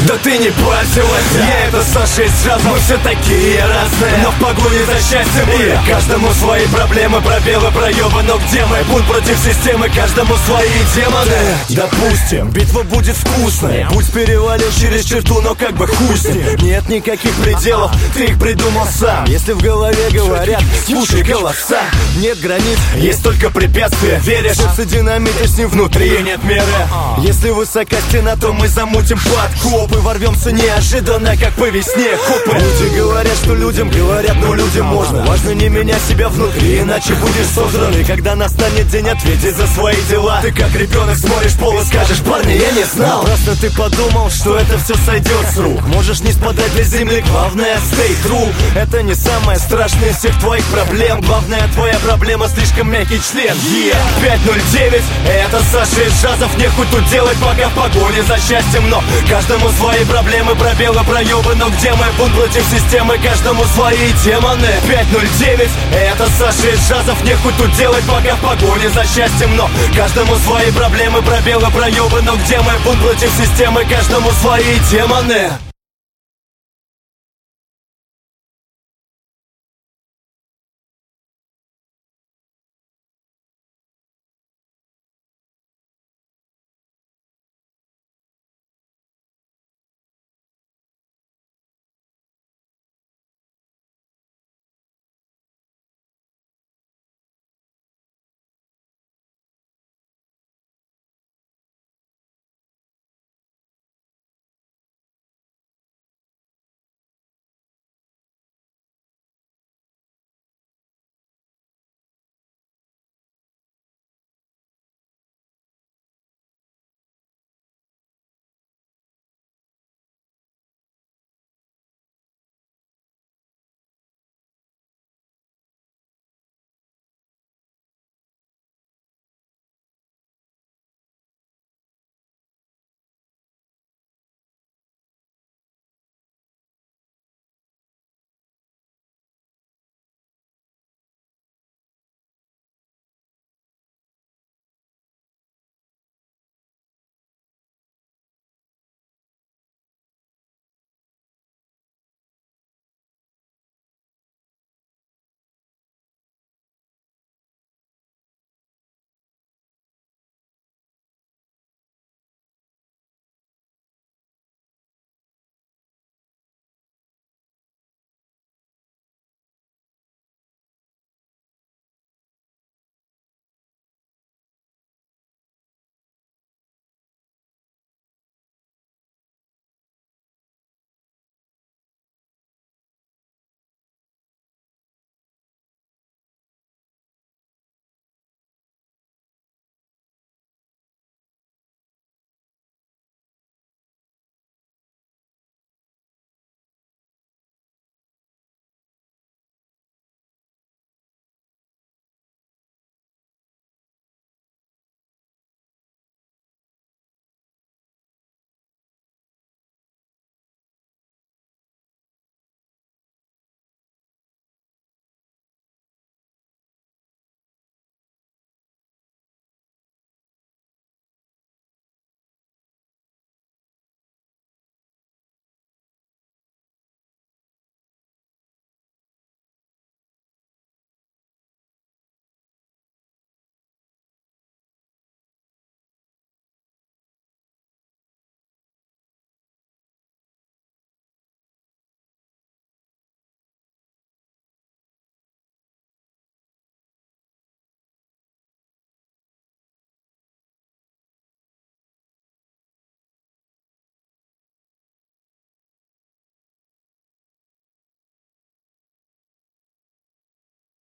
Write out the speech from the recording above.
Да ты не пользовался. Я это Саша из джаза. Мы все такие разные, но в погоне за счастьем и каждому свои проблемы, пробелы, проебы. Но где мы? Бунт против системы, каждому свои демоны. Допустим, битва будет вкусная. Путь перевалил через черту, но как бы хуй с ним. Нет никаких пределов, ты их придумал сам. Если в голове говорят, слушай голоса. Нет границ, есть только препятствия. Веришь, сердце динамит, и с ним внутри нет меры. Если высока стена, то мы замутим подкопы. Ворвемся неожиданно, как по весне копы. Люди говорят, что людям говорят, но людям можно. Важно не менять себя внутри, иначе будешь сожран. И когда настанет день ответить за свои дела, ты как ребенок смотришь пол и скажешь: парни, я не знал. Просто ты подумал, что это все сойдет с рук. Можешь не спадать до земли, главное stay true. Это не самое страшное из всех твоих проблем. Главная твоя проблема — слишком мягкий член. 509, это Саша из джазов. Нехуй тут делать, пока в погоне за счастьем. Но каждому свои проблемы, пробелы, проебы. Но где мы? Бунт против системы, каждому свои демоны. 509, это Саша из джазов. Нехуй тут делать, пока в погоне за счастьем. Но каждому свои проблемы, пробелы, проебы. Но где мы? Бунт против системы, каждому свои демоны.